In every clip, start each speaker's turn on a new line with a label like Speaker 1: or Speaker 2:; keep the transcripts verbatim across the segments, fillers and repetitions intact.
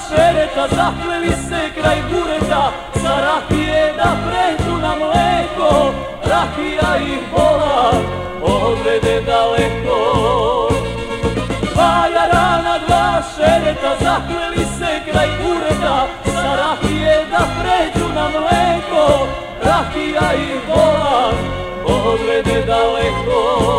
Speaker 1: šereta, zakleli se kraj bureta, sa rakije da pređu na mleko, rakija ih vola odvede daleko. Dva jarana, dva šereta, zakleli se kraj bureta, sa rakije da pređu na mleko, rakija ih vola odvede daleko.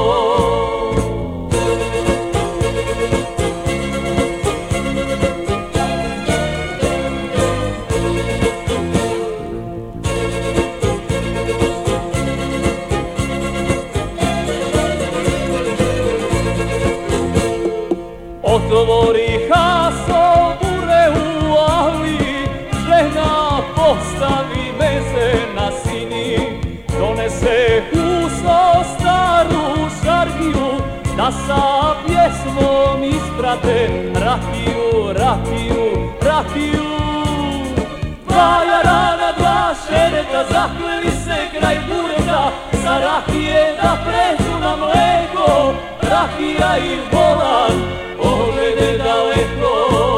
Speaker 1: Otvori haso bure u ali, žena postavi meze na sini, donese huso staru šargiju, da sa pjesmom isprate rakiju, rakiju, rakiju. Dva jarana, dva šereta, zakleli se kraj bureta, sa rakije da pređu na mleko, rakija ih volan odvede daleko.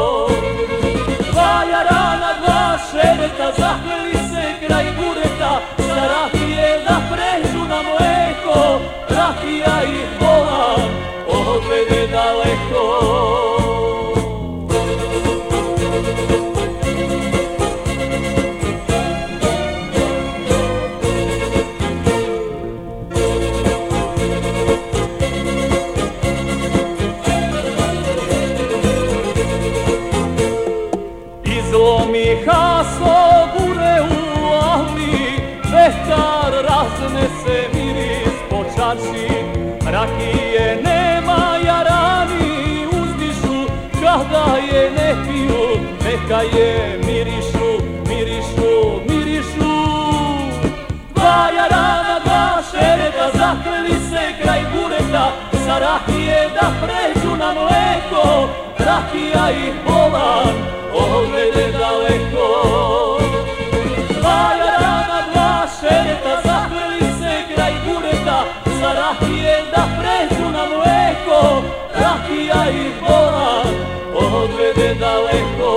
Speaker 1: Dva jarana, dva šereta, zakleli se kraj bureta, sa rakije da pređu na mleko, rakija ih volan odvede daleko. Izlomi haso bure u ali, vetar raznese miris po čaši, rakije nema, jarani uzdišu, kada je ne piju, neka je mirišu, mirišu, mirišu. Dva jarana, dva šereta, zakleli se kraj bureta, sa rakije da pređu na mleko, rakija ih volan odvede daleko. Dva jarana, dva šereta, zakleli se kraj bureta, sa rakije da pređu na mleko, rakija ih volan odvede daleko.